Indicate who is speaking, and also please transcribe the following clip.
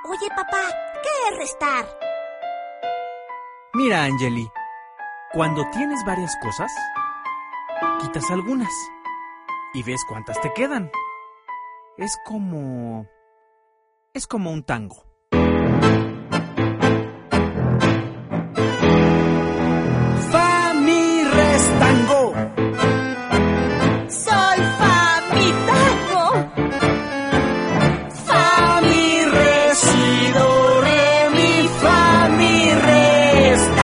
Speaker 1: Oye, papá, ¿qué es restar?
Speaker 2: Mira, Angeli, cuando tienes varias cosas, quitas algunas y ves cuántas te quedan. Es como un tango.